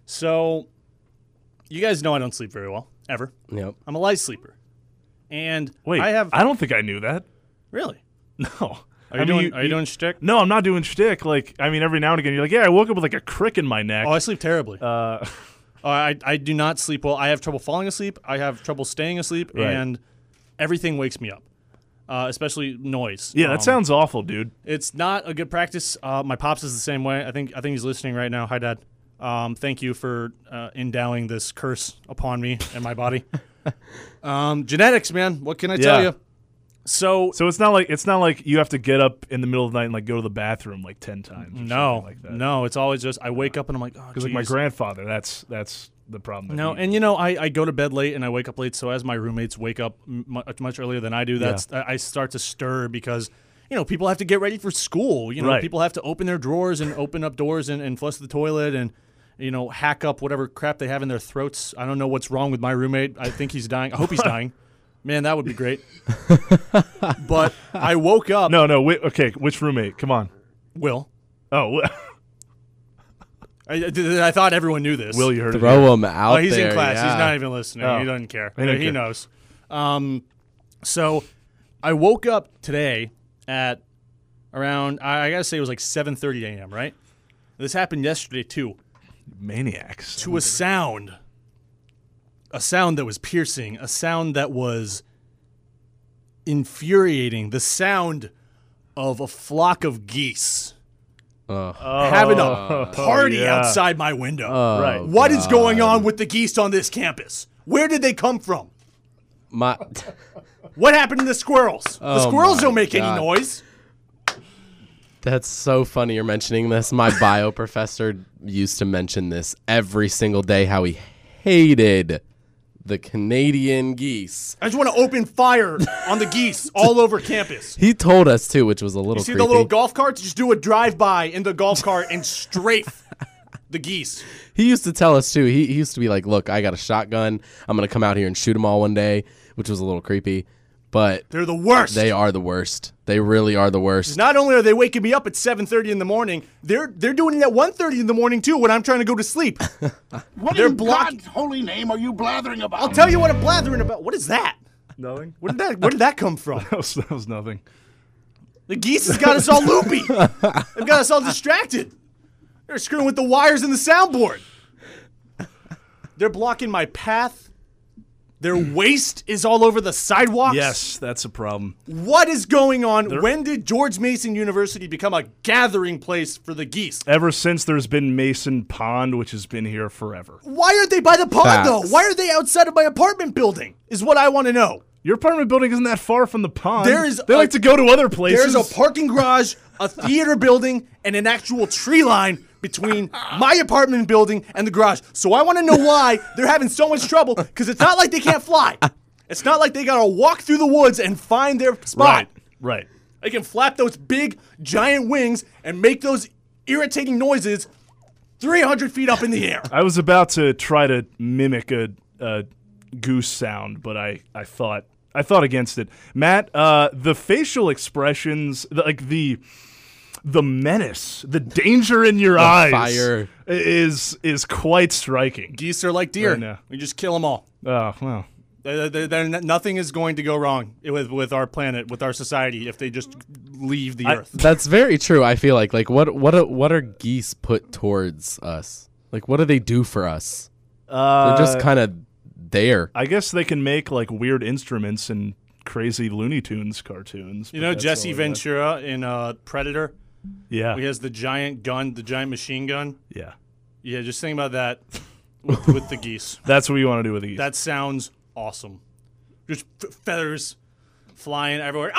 So, you guys know I don't sleep very well, ever. Yep. I'm a light sleeper. And Wait, I don't think I knew that. Really? No. Are you doing shtick? No, I'm not doing shtick. Like, I mean, every now and again, you're like, yeah, I woke up with like a crick in my neck. Oh, I sleep terribly. I do not sleep well. I have trouble falling asleep. I have trouble staying asleep, Right. and everything wakes me up, especially noise. Yeah, that sounds awful, dude. It's not a good practice. My pops is the same way. I think he's listening right now. Hi, Dad. Thank you for endowing this curse upon me and my body. Genetics, man. What can I tell you? So it's not like you have to get up in the middle of the night and like go to the bathroom like 10 times. Or something like that. No. It's always just I wake up and I'm like, oh, because like my grandfather, that's the problem. No, and I go to bed late and I wake up late. So as my roommates wake up much earlier than I do, I start to stir because people have to get ready for school. Right. People have to open their drawers and open up doors and flush the toilet and hack up whatever crap they have in their throats. I don't know what's wrong with my roommate. I think he's dying. I hope he's dying. Man, that would be great. But I woke up. No. Okay, which roommate? Come on. Will. Oh. I thought everyone knew this. Will, you heard it? Throw him out there. He's in class. Yeah. He's not even listening. Oh. He doesn't care. He knows. So I woke up today at around, I got to say it was like 7:30 a.m., right? This happened yesterday, too. Maniacs. To a sound that was piercing, a sound that was infuriating, the sound of a flock of geese having a party outside my window. Right. What is going on with the geese on this campus? Where did they come from? What happened to the squirrels? The squirrels don't make any noise. That's so funny you're mentioning this. My bio professor used to mention this every single day, how he hated the Canadian geese. I just want to open fire on the geese all over campus. He told us, too, which was a little You see creepy. the little golf carts? Just do a drive-by in the golf cart and strafe the geese. He used to tell us, too. He used to be like, look, I got a shotgun. I'm going to come out here and shoot them all one day, which was a little creepy. But they're the worst. They are the worst. They really are the worst. Not only are they waking me up at 7:30 in the morning, they're doing it at 1:30 in the morning too when I'm trying to go to sleep. What in God's holy name are you blathering about? I'll tell you what I'm blathering about. What is that? Nothing. Where did that come from? That was nothing. The geese has got us all loopy. They've got us all distracted. They're screwing with the wires in the soundboard. They're blocking my path. Their waste is all over the sidewalks. Yes, that's a problem. What is going on? When did George Mason University become a gathering place for the geese? Ever since there's been Mason Pond, which has been here forever. Why aren't they by the pond, though? Facts. Why are they outside of my apartment building, is what I want to know. Your apartment building isn't that far from the pond. They like to go to other places. There's a parking garage, a theater building, and an actual tree line between my apartment building and the garage. So I want to know why they're having so much trouble, because it's not like they can't fly. It's not like they got to walk through the woods and find their spot. Right. They can flap those big, giant wings and make those irritating noises 300 feet up in the air. I was about to try to mimic a goose sound, but I thought against it. Matt, the facial expressions, the menace, the danger in your eyes fire. is quite striking. Geese are like deer. Right now. We just kill them all. Oh, well. Nothing is going to go wrong with our planet, with our society, if they just leave the earth. That's very true. I feel like what are geese put towards us? Like, what do they do for us? They're just kind of there. I guess they can make like weird instruments and crazy Looney Tunes cartoons. You know Jesse Ventura in Predator? Yeah. He has the giant gun, the giant machine gun. Yeah. Yeah, just think about that with the geese. That's what you want to do with the geese. That sounds awesome. Just feathers flying everywhere.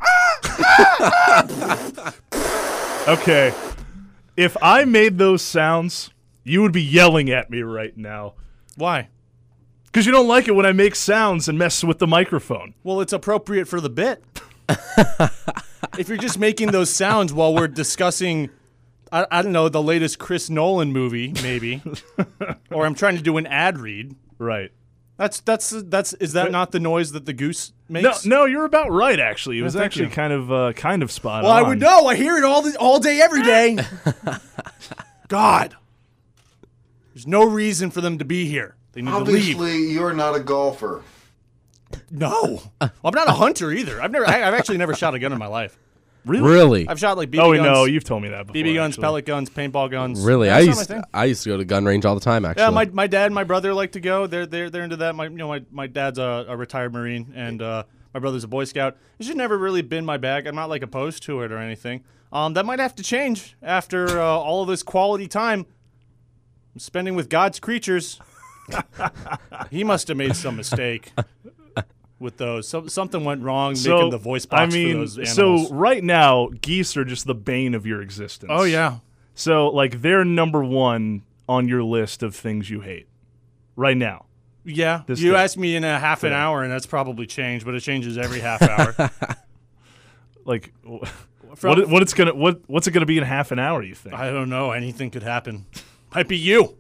Okay. If I made those sounds, you would be yelling at me right now. Why? Because you don't like it when I make sounds and mess with the microphone. Well, it's appropriate for the bit. If you're just making those sounds while we're discussing, I don't know, the latest Chris Nolan movie, maybe, or I'm trying to do an ad read. Right. Is that not the noise that the goose makes? No, you're about right. Actually, it was thank actually you. kind of spot Well, on. I would know. I hear it all day, every day. God, There's no reason for them to be here. They need to leave. Obviously, you're not a golfer. No. Well, I'm not a hunter either. I've actually never shot a gun in my life. Really? I've shot like BB Oh, guns. no, you've told me that before. BB guns, actually. pellet guns, paintball guns. Really? Yeah, that's not my thing. I used to go to gun range all the time, actually. Yeah, my dad and my brother like to go. They're into that. My dad's a retired Marine, and my brother's a Boy Scout. It's just never really been my bag. I'm not like opposed to it or anything. That might have to change after all of this quality time I'm spending with God's creatures. He must have made some mistake with those. Something went wrong making the voice box for those animals. So right now, geese are just the bane of your existence. Oh yeah. So like they're number one on your list of things you hate right now. Yeah, This you day. asked me in a half an hour, and that's probably changed, but it changes every half hour. Like, what's it gonna be in half an hour? You think? I don't know. Anything could happen. Might be you.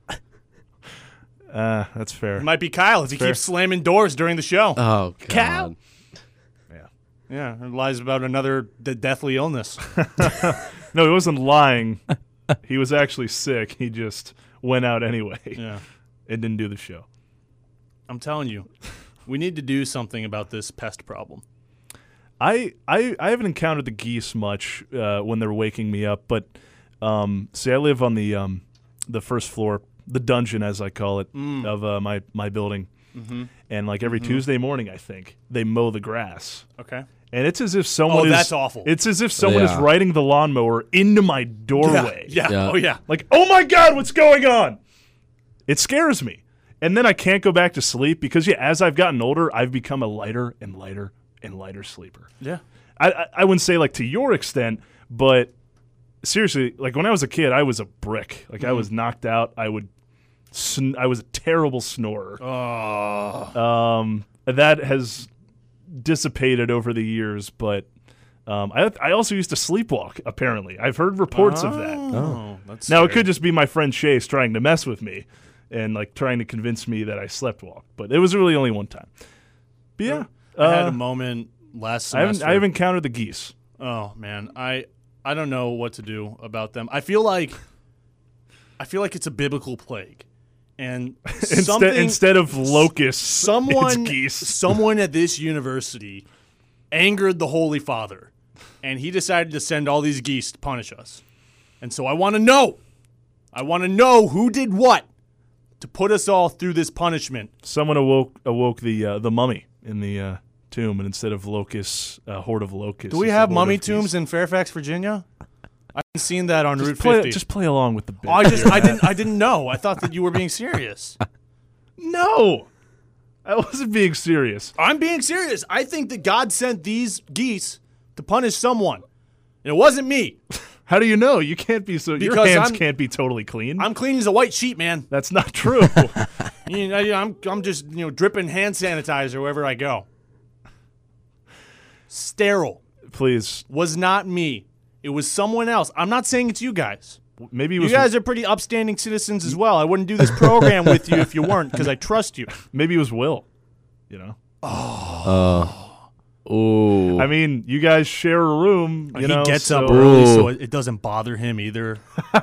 That's fair. It might be Kyle as he Fair. keeps slamming doors during the show. Oh, God. Cal? Yeah, it lies about another deathly illness. No, he wasn't lying. He was actually sick. He just went out anyway. Yeah, And didn't do the show. I'm telling you, we need to do something about this pest problem. I haven't encountered the geese much when they're waking me up, but see, I live on the first floor, the dungeon as I call it, of my building, and like every Tuesday morning, I think they mow the grass, Okay. and it's as if someone is that's awful. It's as if someone is Yeah. riding the lawnmower into my doorway. Yeah. Yeah. Oh yeah. Like, oh my God, what's going on? It scares me, and then I can't go back to sleep because as I've gotten older, I've become a lighter and lighter and lighter sleeper. Yeah. I wouldn't say like to your extent, but seriously, like when I was a kid, I was a brick. Like I was knocked out. I was a terrible snorer. That has dissipated over the years, but I also used to sleepwalk. Apparently, I've heard reports of that. Oh, that's Now it scary. could just be my friend Chase trying to mess with me and like trying to convince me that I slept walk, but it was really only one time. But yeah, I had a moment last semester. I haven't counted the geese. Oh man, I don't know what to do about them. I feel like it's a biblical plague, and Instead of locusts, someone it's geese. someone at this university angered the Holy Father, and he decided to send all these geese to punish us. And so I want to know who did what to put us all through this punishment. Someone awoke the mummy in the tomb, and instead of locusts, a horde of locusts. Do we it's a have horde mummy of geese. tombs in Fairfax, Virginia? I haven't seen that on Route Play, 50. just play along with the bit. I didn't know. I thought that you were being serious. No, I wasn't being serious. I'm being serious. I think that God sent these geese to punish someone. And it wasn't me. How do you know? You can't be so. Your Because hands I'm- can't be totally clean. I'm clean as a white sheet, man. That's not true. I'm just dripping hand sanitizer wherever I go. Sterile. Please, Was not me. It was someone else. I'm not saying it's you guys. maybe it You was. guys are pretty upstanding citizens as well. I wouldn't do this program with you if you weren't, because I trust you. Maybe it was Will. You know. Ooh. I mean, you guys share a room. You know, he gets so up early, so Ooh. it doesn't bother him either.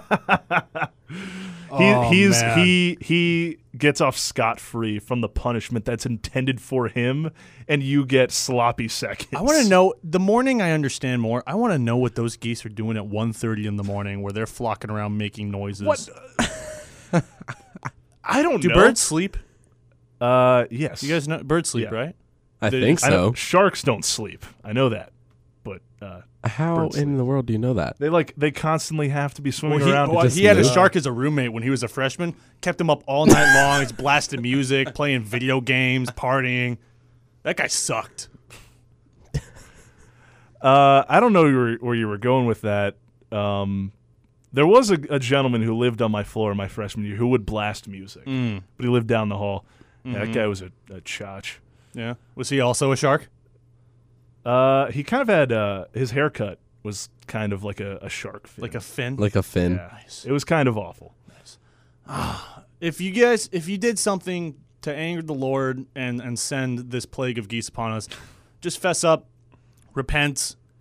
He gets off scot-free from the punishment that's intended for him, and you get sloppy seconds. I want to know, the morning I understand more, I want to know what those geese are doing at 1:30 in the morning where they're flocking around making noises. What? I don't Do know. birds sleep? Yes. You guys know birds sleep, Yeah. right? I think I know so. sharks don't sleep. I know that, but How birds in the world do you know that? they constantly have to be swimming Well, around. just he had a live. shark as a roommate when he was a freshman. Kept him up all night long. He's blasting music, playing video games, partying. That guy sucked. I don't know where you were going with that. There was a gentleman who lived on my floor my freshman year who would blast music, but he lived down the hall. Yeah, that guy was a chotch. Yeah. Was he also a shark? He kind of had his haircut was kind of like a shark fin. Like a fin? Like a fin. Yeah. It was kind of awful. If you did something to anger the Lord and send this plague of geese upon us, just fess up, repent,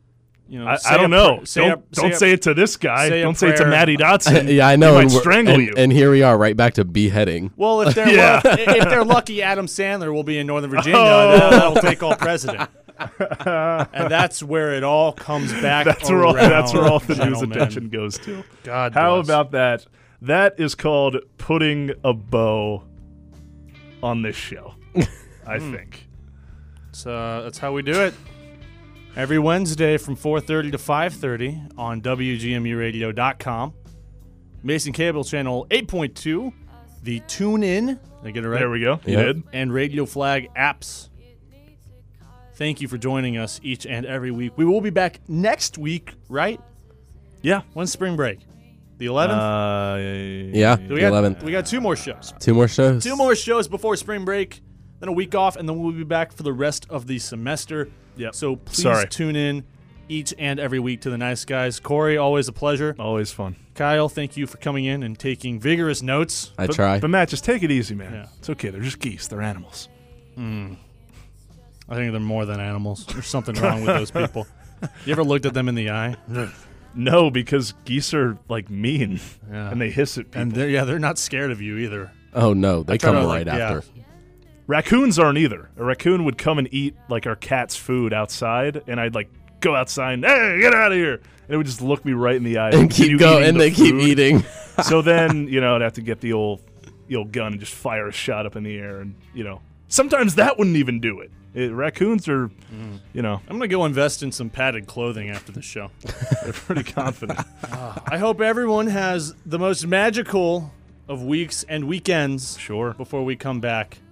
You know, I don't know. Don't say it to this guy. Don't say it to prayer. Matty Dotson. Yeah, I know. He might and we're- strangle and- you. And here we are, right back to beheading. Well, if they're Yeah. if they're lucky, Adam Sandler will be in Northern Virginia. Oh. That'll take all president. And that's where it all comes back. That's where all the news gentlemen. attention goes to. God How bless. about that? That is called putting a bow on this show, I think. So that's how we do it. Every Wednesday from 4:30 to 5:30 on WGMUradio.com. Mason Cable Channel 8.2, the TuneIn, did I get it right? There we go. You Yep. did? And Radio Flag apps. Thank you for joining us each and every week. We will be back next week, right? Yeah. When's spring break? The 11th? Yeah, we the got 11th. We got 2 more shows. 2 more shows. 2 more shows before spring break, then a week off, and then we'll be back for the rest of the semester. Yep. So please Sorry. tune in each and every week to the Nice Guys. Corey, always a pleasure. Always fun. Kyle, thank you for coming in and taking vigorous notes. I try. But Matt, just take it easy, man. Yeah. It's okay. They're just geese. They're animals. I think they're more than animals. There's something wrong with those people. You ever looked at them in the eye? No, because geese are like mean Yeah. and they hiss at people. And they're not scared of you either. Oh, no. They try come to, right like, yeah. after. Raccoons aren't either. A raccoon would come and eat like our cat's food outside, and I'd like go outside and, hey, get out of here. And it would just look me right in the eye And continue keep going, eating and the they keep food. eating. So then, I'd have to get the old gun and just fire a shot up in the air, and sometimes that wouldn't even do it. Raccoons are, I'm going to go invest in some padded clothing after the show. they're pretty confident. I hope everyone has the most magical of weeks and weekends Sure. before we come back